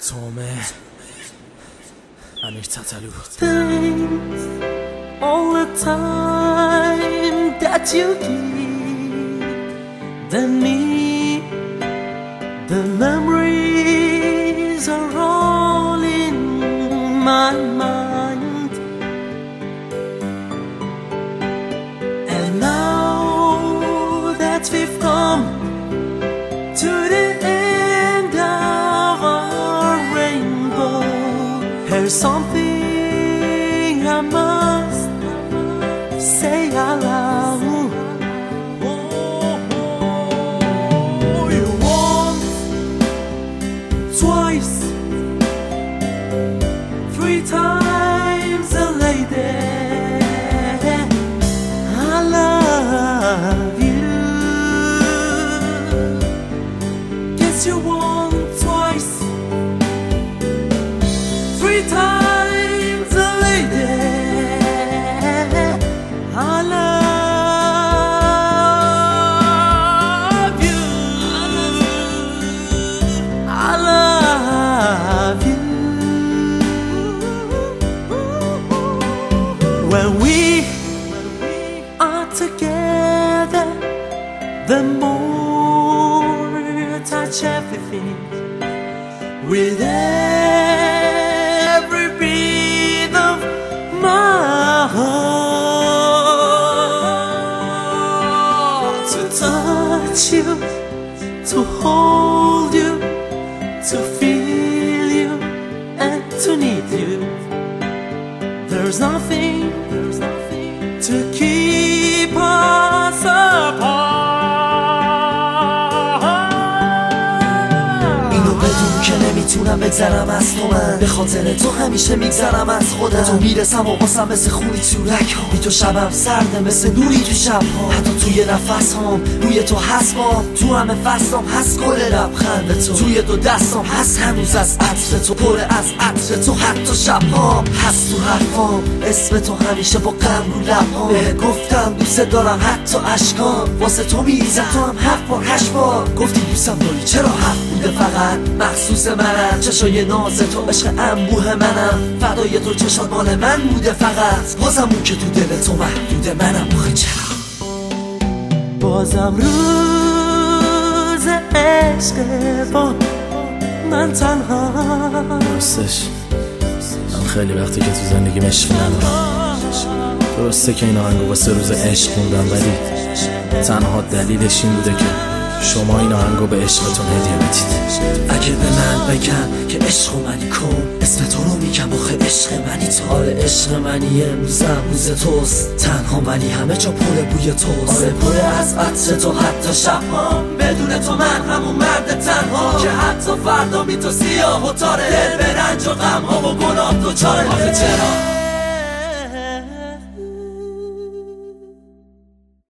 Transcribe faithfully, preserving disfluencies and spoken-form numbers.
تومه امیر تتلو. Thanks all the time that you give then me the memories are all in my mind, and now that we've come to the end of our rainbow, here's something I must say out loud. Oh, you once, twice, three times a lady. I love you. Guess you won twice, three times a lady. I love you. I love you. When we are together, the more I touch everything with every beat of my heart. To touch you, to hold you, to feel you, and to need you. There's nothing, there's nothing to keep us apart. اینو بدون که نمیتونم بگذرم از تو، من به خاطر تو همیشه میگذرم از خودم. تو میرسم و قصم مثل خونی تو رگ ها، بی تو شبم سرده مثل نوری تو شب ها. حتی توی نفس هام روی تو هست بام، تو همه فصلام هست گل لبخند تو، توی دو دستام هست هنوز از عطر تو، پر از عطر تو حتی شب هام هست تو حرفام. اسم تو همیشه با غم رو لبهام، به گفتم دوست دارم حتی اشکام. واسه تو میریزم تو هم هفت بار هشت بار گفتی دوستم داری، چرا هفت بوده فقط مخصوص منم. چشای ناز تو عشق انبوه منم، فدای تو چشات مال من بوده فقط. بازم اون که تو دل تو محدوده منم. آخه چرا بازم روز عشق با من تنها. راستش من خیلی وقتی که تو زندگیم عشق ندارم. درسته که این آهنگو واسه روز عشق خوندم، ولی تنها دلیلش این بوده که شما این آهنگو به عشقتون هدیه بدید. اگه به من بگن که عشق منی کن، اسم تو رو میگم آخه عشق منی تو. آره عشق منی، امروزم روز توست، تنها ولی همه جا پر بوی توست. آره پر از عطر تو حتی شبها، بدون تو من همون مرد تنها که حتی فردا بی تو سیاه و تاره، دل به رنج و غم ها و گناه دوچاره. آخه چرا